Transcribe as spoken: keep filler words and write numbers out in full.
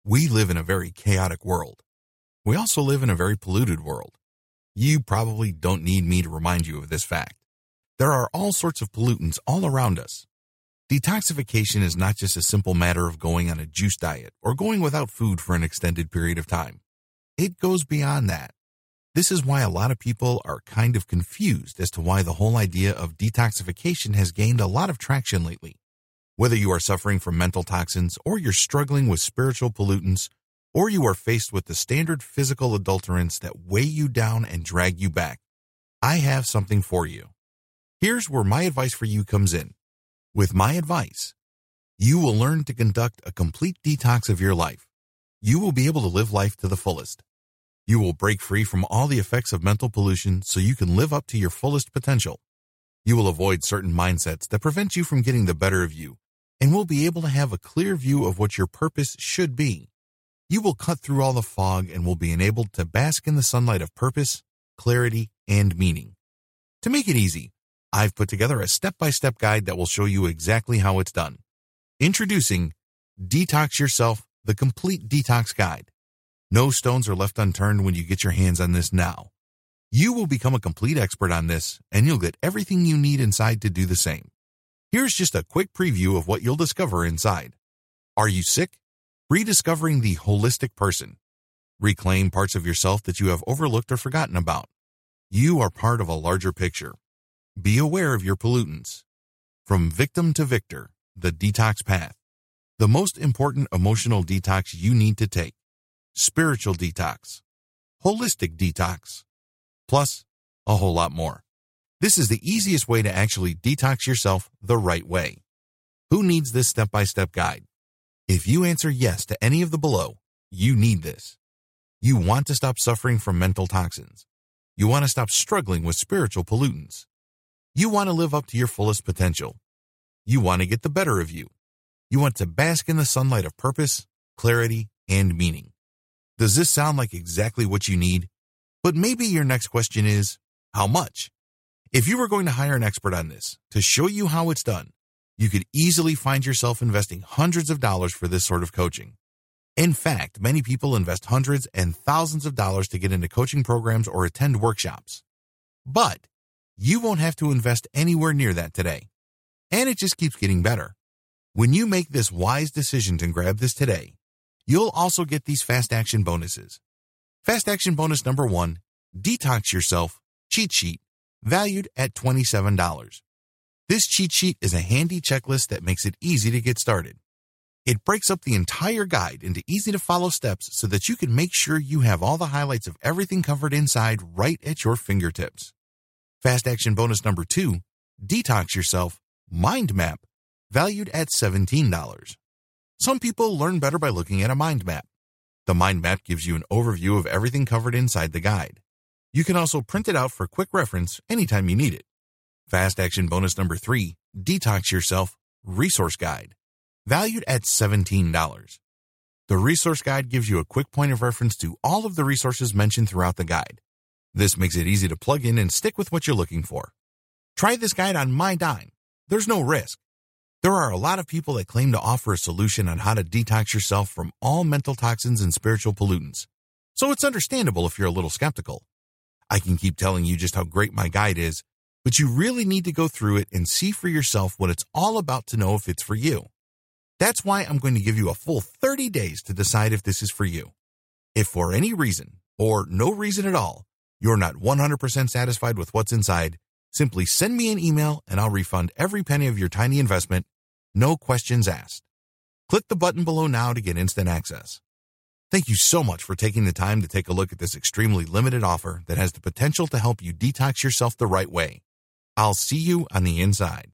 We live in a very chaotic world. We also live in a very polluted world. You probably don't need me to remind you of this fact. There are all sorts of pollutants all around us. Detoxification is not just a simple matter of going on a juice diet or going without food for an extended period of time. It goes beyond that. This is why a lot of people are kind of confused as to why the whole idea of detoxification has gained a lot of traction lately. Whether you are suffering from mental toxins or you're struggling with spiritual pollutants, or you are faced with the standard physical adulterants that weigh you down and drag you back, I have something for you. Here's where my advice for you comes in. With my advice, you will learn to conduct a complete detox of your life. You will be able to live life to the fullest. You will break free from all the effects of mental pollution so you can live up to your fullest potential. You will avoid certain mindsets that prevent you from getting the better of you, and will be able to have a clear view of what your purpose should be. You will cut through all the fog and will be enabled to bask in the sunlight of purpose, clarity, and meaning. To make it easy, I've put together a step-by-step guide that will show you exactly how it's done. Introducing Detox Yourself, the Complete Detox Guide. No stones are left unturned when you get your hands on this now. You will become a complete expert on this, and you'll get everything you need inside to do the same. Here's just a quick preview of what you'll discover inside. Are you sick? Rediscovering the holistic person. Reclaim parts of yourself that you have overlooked or forgotten about. You are part of a larger picture. Be aware of your pollutants. From victim to victor, the detox path. The most important emotional detox you need to take. Spiritual detox. Holistic detox. Plus, a whole lot more. This is the easiest way to actually detox yourself the right way. Who needs this step-by-step guide? If you answer yes to any of the below, you need this. You want to stop suffering from mental toxins. You want to stop struggling with spiritual pollutants. You want to live up to your fullest potential. You want to get the better of you. You want to bask in the sunlight of purpose, clarity, and meaning. Does this sound like exactly what you need? But maybe your next question is, how much? If you were going to hire an expert on this to show you how it's done, you could easily find yourself investing hundreds of dollars for this sort of coaching. In fact, many people invest hundreds and thousands of dollars to get into coaching programs or attend workshops. But you won't have to invest anywhere near that today. And it just keeps getting better. When you make this wise decision to grab this today, you'll also get these fast action bonuses. Fast action bonus number one, Detox Yourself cheat sheet, valued at twenty-seven dollars. This cheat sheet is a handy checklist that makes it easy to get started. It breaks up the entire guide into easy-to-follow steps so that you can make sure you have all the highlights of everything covered inside right at your fingertips. Fast action bonus number two, Detox Yourself Mind Map, valued at seventeen dollars. Some people learn better by looking at a mind map. The mind map gives you an overview of everything covered inside the guide. You can also print it out for quick reference anytime you need it. Fast action bonus number three, Detox Yourself Resource Guide, valued at seventeen dollars. The resource guide gives you a quick point of reference to all of the resources mentioned throughout the guide. This makes it easy to plug in and stick with what you're looking for. Try this guide on my dime. There's no risk. There are a lot of people that claim to offer a solution on how to detox yourself from all mental toxins and spiritual pollutants. So it's understandable if you're a little skeptical. I can keep telling you just how great my guide is, but you really need to go through it and see for yourself what it's all about to know if it's for you. That's why I'm going to give you a full thirty days to decide if this is for you. If for any reason, or no reason at all, you're not one hundred percent satisfied with what's inside, simply send me an email and I'll refund every penny of your tiny investment, no questions asked. Click the button below now to get instant access. Thank you so much for taking the time to take a look at this extremely limited offer that has the potential to help you detox yourself the right way. I'll see you on the inside.